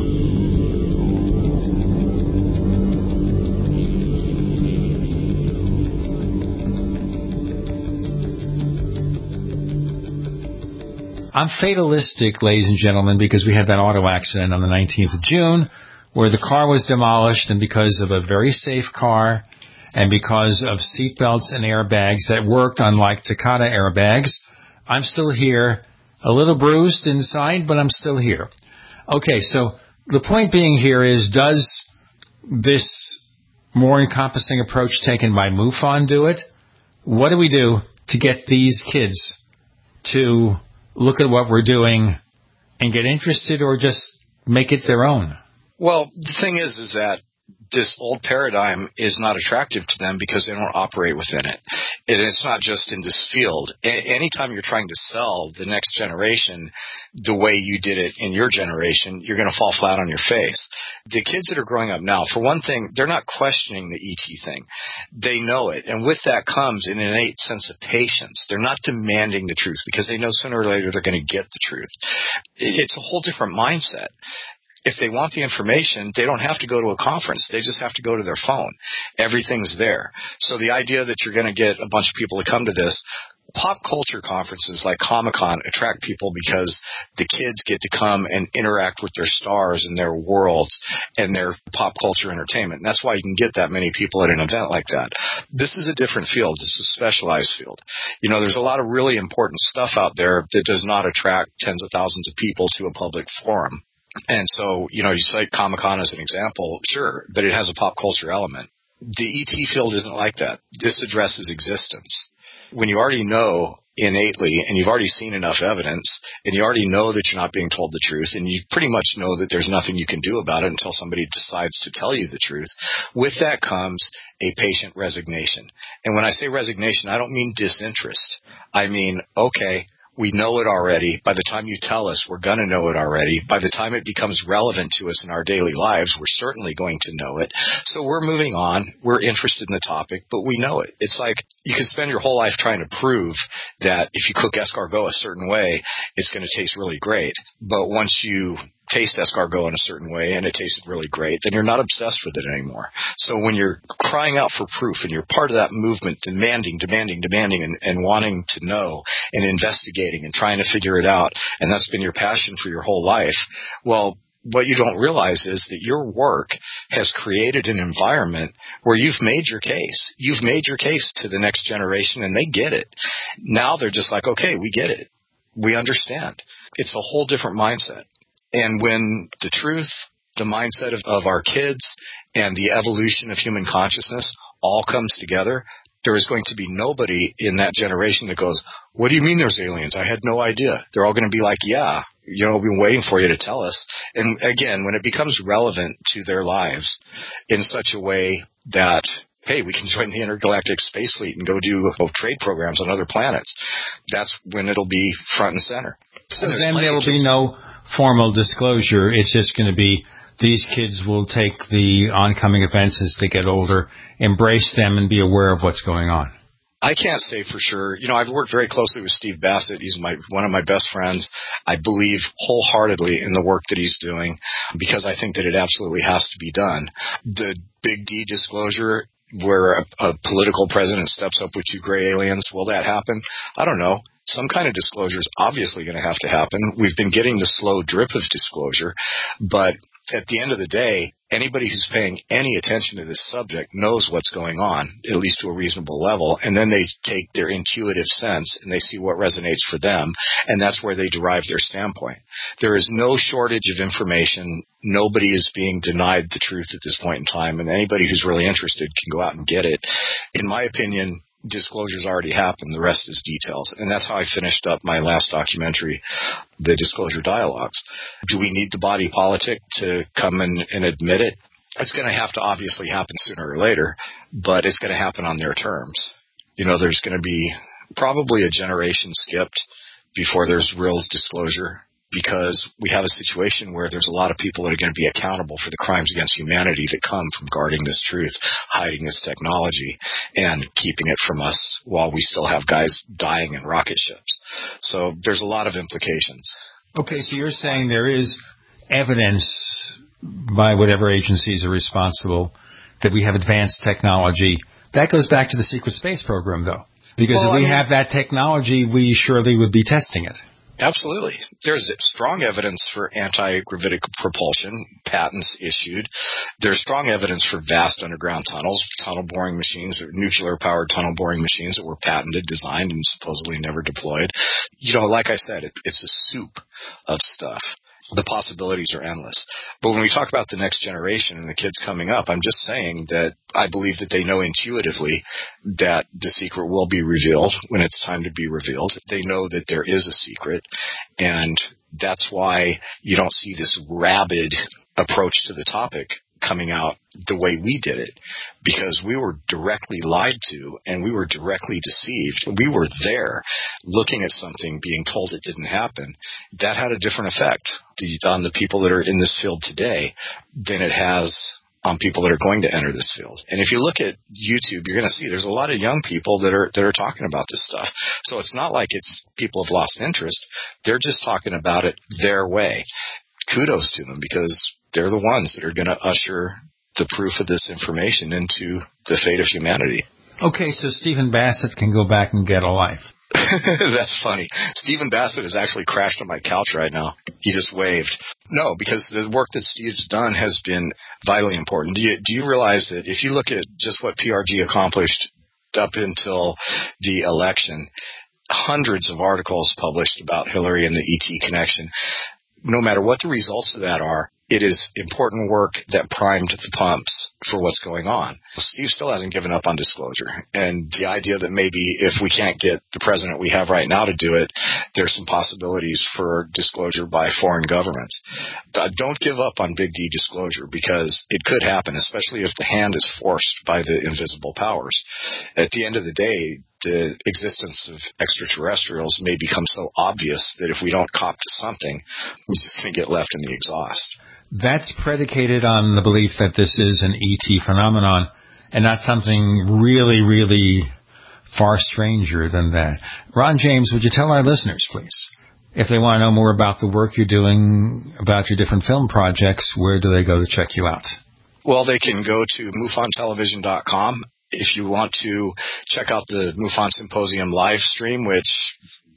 I'm fatalistic, ladies and gentlemen, because we had that auto accident on the nineteenth of June where the car was demolished, and because of a very safe car and because of seatbelts and airbags that worked, unlike Takata airbags, I'm still here, a little bruised inside, but I'm still here. Okay, so the point being here is, does this more encompassing approach taken by MUFON do it? What do we do to get these kids to look at what we're doing and get interested, or just make it their own? Well, the thing is, is that this old paradigm is not attractive to them because they don't operate within it. And it's not just in this field. A- anytime you're trying to sell the next generation the way you did it in your generation, you're going to fall flat on your face. The kids that are growing up now, for one thing, they're not questioning the E T thing. They know it. And with that comes an innate sense of patience. They're not demanding the truth because they know sooner or later they're going to get the truth. It's a whole different mindset. If they want the information, they don't have to go to a conference. They just have to go to their phone. Everything's there. So the idea that you're going to get a bunch of people to come to this, pop culture conferences like Comic-Con attract people because the kids get to come and interact with their stars and their worlds and their pop culture entertainment. And that's why you can get that many people at an event like that. This is a different field. This is a specialized field. You know, there's a lot of really important stuff out there that does not attract tens of thousands of people to a public forum. And so, you know, you cite Comic-Con as an example, sure, but it has a pop culture element. The E T field isn't like that. This addresses existence. When you already know innately, and you've already seen enough evidence, and you already know that you're not being told the truth, and you pretty much know that there's nothing you can do about it until somebody decides to tell you the truth, with that comes a patient resignation. And when I say resignation, I don't mean disinterest. I mean, okay, we know it already. By the time you tell us, we're going to know it already. By the time it becomes relevant to us in our daily lives, we're certainly going to know it. So we're moving on. We're interested in the topic, but we know it. It's like you can spend your whole life trying to prove that if you cook escargot a certain way, it's going to taste really great. But once you taste escargot in a certain way and it tasted really great, then you're not obsessed with it anymore. So when you're crying out for proof and you're part of that movement, demanding, demanding, demanding, and, and wanting to know and investigating and trying to figure it out, and that's been your passion for your whole life, well, what you don't realize is that your work has created an environment where you've made your case. You've made your case to the next generation, and they get it. Now they're just like, okay, we get it. We understand. It's a whole different mindset. And when the truth, the mindset of, of our kids, and the evolution of human consciousness all comes together, there is going to be nobody in that generation that goes, what do you mean there's aliens? I had no idea. They're all going to be like, yeah, you know, we've been waiting for you to tell us. And again, when it becomes relevant to their lives in such a way that, hey, we can join the intergalactic space fleet and go do oh, trade programs on other planets, that's when it'll be front and center. So and then there will be no formal disclosure. It's just going to be these kids will take the oncoming events as they get older, embrace them, and be aware of what's going on. I can't say for sure. You know, I've worked very closely with Steve Bassett. He's my one of my best friends. I believe wholeheartedly in the work that he's doing because I think that it absolutely has to be done. The Big D disclosure, where a, a political president steps up with two gray aliens, will that happen? I don't know. Some kind of disclosure is obviously going to have to happen. We've been getting the slow drip of disclosure, but at the end of the day, anybody who's paying any attention to this subject knows what's going on, at least to a reasonable level, and then they take their intuitive sense and they see what resonates for them, and that's where they derive their standpoint. There is no shortage of information. Nobody is being denied the truth at this point in time, and anybody who's really interested can go out and get it. In my opinion, disclosure's already happened. The rest is details. And that's how I finished up my last documentary, The Disclosure Dialogues. Do we need the body politic to come and, and admit it? It's going to have to obviously happen sooner or later, but it's going to happen on their terms. You know, there's going to be probably a generation skipped before there's real disclosure, because we have a situation where there's a lot of people that are going to be accountable for the crimes against humanity that come from guarding this truth, hiding this technology, and keeping it from us while we still have guys dying in rocket ships. So there's a lot of implications. Okay, so you're saying there is evidence by whatever agencies are responsible that we have advanced technology. That goes back to the secret space program, though, because well, if we I mean, have that technology, we surely would be testing it. Absolutely. There's strong evidence for anti-gravitic propulsion, patents issued. There's strong evidence for vast underground tunnels, tunnel boring machines, nuclear-powered tunnel boring machines that were patented, designed, and supposedly never deployed. You know, like I said, it, it's a soup of stuff. The possibilities are endless. But when we talk about the next generation and the kids coming up, I'm just saying that I believe that they know intuitively that the secret will be revealed when it's time to be revealed. They know that there is a secret, and that's why you don't see this rabid approach to the topic coming out the way we did it, because we were directly lied to and we were directly deceived. We were there looking at something, being told it didn't happen. That had a different effect on the people that are in this field today than it has on people that are going to enter this field. And if you look at YouTube, you're going to see there's a lot of young people that are that are talking about this stuff. So it's not like it's people have lost interest. They're just talking about it their way. Kudos to them, because they're the ones that are going to usher the proof of this information into the fate of humanity. Okay, so Stephen Bassett can go back and get a life. That's funny. Stephen Bassett has actually crashed on my couch right now. He just waved. No, because the work that Steve's done has been vitally important. Do you, do you realize that if you look at just what P R G accomplished up until the election, hundreds of articles published about Hillary and the E T connection, no matter what the results of that are, it is important work that primed the pumps for what's going on. Steve still hasn't given up on disclosure. And the idea that maybe if we can't get the president we have right now to do it, there's some possibilities for disclosure by foreign governments. Don't give up on Big D disclosure, because it could happen, especially if the hand is forced by the invisible powers. At the end of the day, the existence of extraterrestrials may become so obvious that if we don't cop to something, it's just going to get left in the exhaust. That's predicated on the belief that this is an E T phenomenon and not something really, really far stranger than that. Ron James, would you tell our listeners, please, if they want to know more about the work you're doing, about your different film projects, where do they go to check you out? Well, they can go to mufon television dot com. If you want to check out the MUFON Symposium live stream, which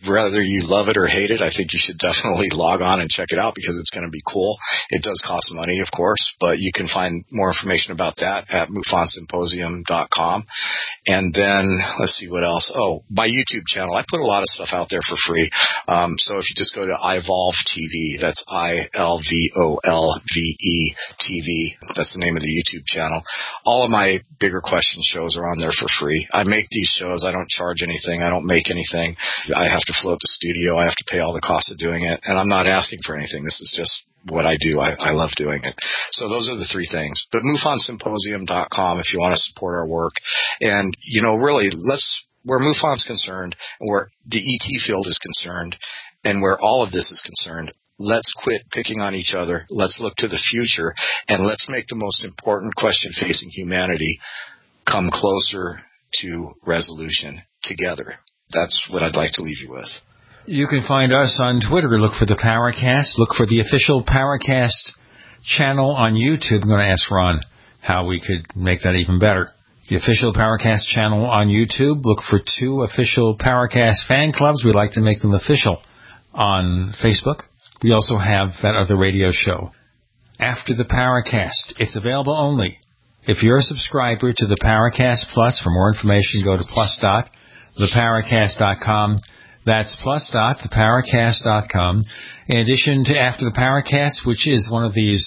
whether you love it or hate it, I think you should definitely log on and check it out because it's going to be cool. It does cost money, of course, but you can find more information about that at mufon symposium dot com. And then, let's see what else. Oh, my YouTube channel. I put a lot of stuff out there for free. Um, so if you just go to iVolve T V, that's I L V O L V E T V. That's the name of the YouTube channel. All of my bigger question shows are on there for free. I make these shows. I don't charge anything. I don't make anything. I have to float the studio. I have to pay all the costs of doing it. And I'm not asking for anything. This is just what I do. I, I love doing it. So those are the three things. But mufon symposium dot com if you want to support our work. And, you know, really, let's, where MUFON's concerned, where the E T field is concerned, and where all of this is concerned, let's quit picking on each other. Let's look to the future, and let's make the most important question facing humanity come closer to resolution together. That's what I'd like to leave you with. You can find us on Twitter. Look for the Paracast. Look for the official Paracast channel on YouTube. I'm going to ask Ron how we could make that even better. The official Paracast channel on YouTube. Look for two official Paracast fan clubs. We'd like to make them official on Facebook. We also have that other radio show, After the Paracast. It's available only if you're a subscriber to the Paracast Plus. For more information, go to plus dot the paracast dot com. That's plus dot the paracast dot com. In addition to After the Paracast, which is one of these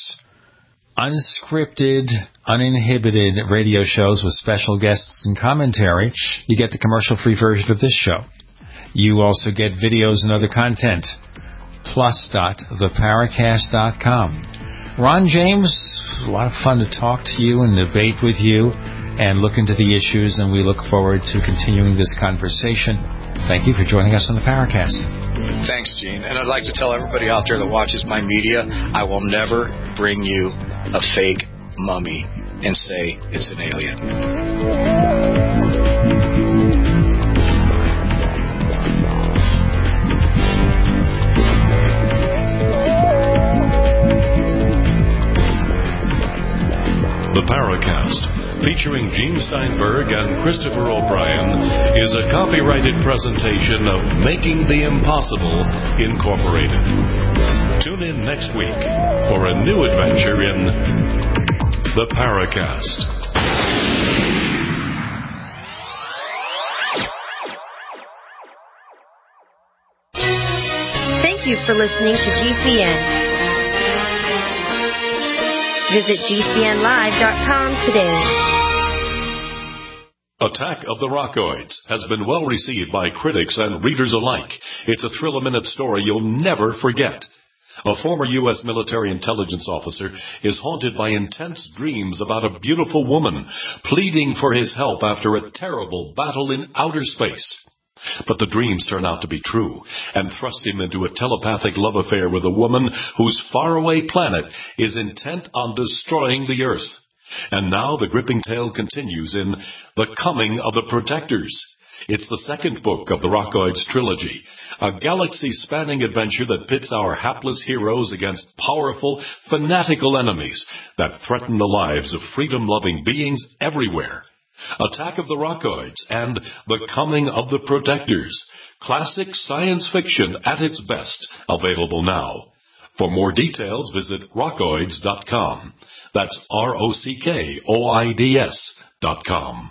unscripted, uninhibited radio shows with special guests and commentary, you get the commercial-free version of this show. You also get videos and other content. plus dot the paracast dot com. Ron James, a lot of fun to talk to you and debate with you and look into the issues, and we look forward to continuing this conversation. Thank you for joining us on the Paracast. Thanks, Gene. And I'd like to tell everybody out there that watches my media, I will never bring you a fake mummy and say it's an alien. The Paracast, featuring Gene Steinberg and Christopher O'Brien, is a copyrighted presentation of Making the Impossible, Incorporated. Tune in next week for a new adventure in The Paracast. Thank you for listening to G C N. Visit G C N live dot com today. Attack of the Rockoids has been well received by critics and readers alike. It's a thrill-a-minute story you'll never forget. A former U S military intelligence officer is haunted by intense dreams about a beautiful woman pleading for his help after a terrible battle in outer space. But the dreams turn out to be true and thrust him into a telepathic love affair with a woman whose faraway planet is intent on destroying the Earth. And now the gripping tale continues in The Coming of the Protectors. It's the second book of the Rockoids trilogy, a galaxy-spanning adventure that pits our hapless heroes against powerful, fanatical enemies that threaten the lives of freedom-loving beings everywhere. Attack of the Rockoids and The Coming of the Protectors. Classic science fiction at its best. Available now. For more details, visit rockoids dot com. That's R O C K O I D S dot com.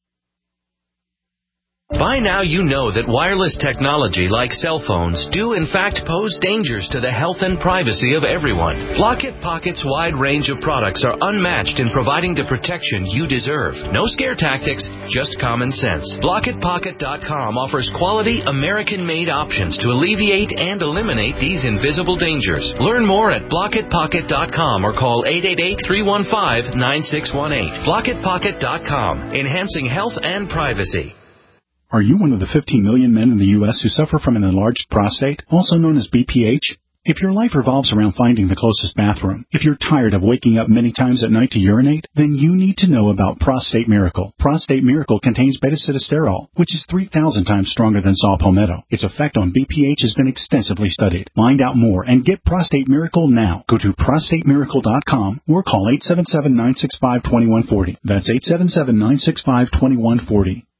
By now you know that wireless technology like cell phones do in fact pose dangers to the health and privacy of everyone. Blockit Pocket's wide range of products are unmatched in providing the protection you deserve. No scare tactics, just common sense. Blockit Pocket dot com offers quality American-made options to alleviate and eliminate these invisible dangers. Learn more at Blockit Pocket dot com or call eight eight eight, three one five, nine six one eight. Blockit Pocket dot com, enhancing health and privacy. Are you one of the fifteen million men in the U S who suffer from an enlarged prostate, also known as B P H? If your life revolves around finding the closest bathroom, if you're tired of waking up many times at night to urinate, then you need to know about Prostate Miracle. Prostate Miracle contains beta-sitosterol, which is three thousand times stronger than saw palmetto. Its effect on B P H has been extensively studied. Find out more and get Prostate Miracle now. Go to prostate miracle dot com or call eight seven seven, nine six five, two one four zero. That's eight seven seven, nine six five, two one four zero.